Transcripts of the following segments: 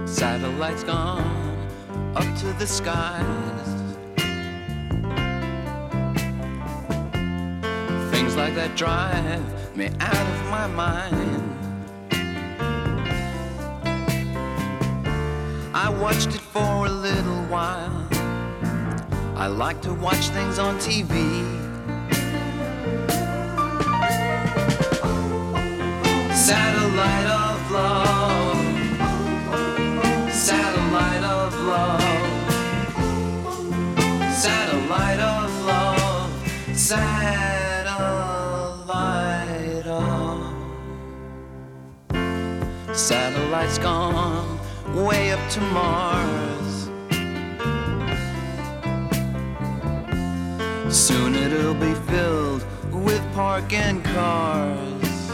Satellites gone up to the skies. Things like that drive me out of my mind. I watched it for a little while. I like to watch things on TV. Satellite of love, satellite of love, satellite of love, satellite of. Satellites gone way up to Mars. Soon it'll be filled with parking cars.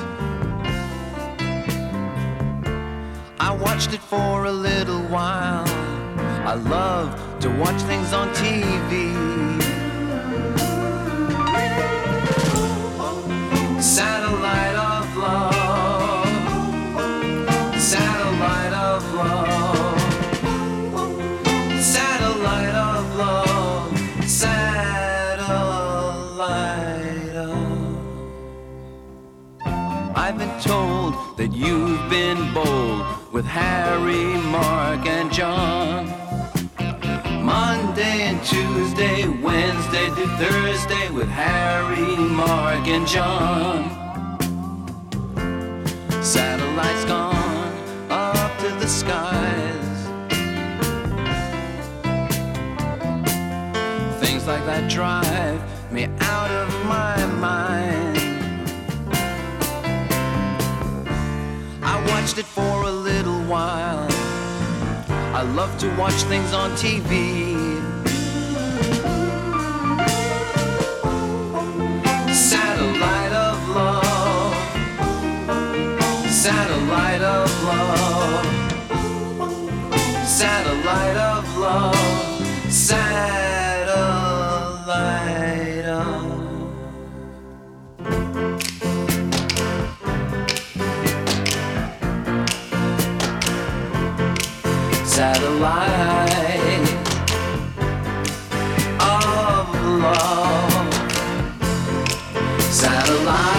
I watched it for a little while. I love to watch things on TV. Satellite of love, satellite of love, satellite of love, satellite of. I've been told that you've been bold with Harry, Mark, and John. Monday and Tuesday, Wednesday to Thursday with Harry, Mark, and John. Satellites gone up to the skies. Things like that drive me out of my mind. I watched it for a little while. I love to watch things on TV. Satellite of love, satellite of love, satellite of love, satellite of. Satellite of love, satellite.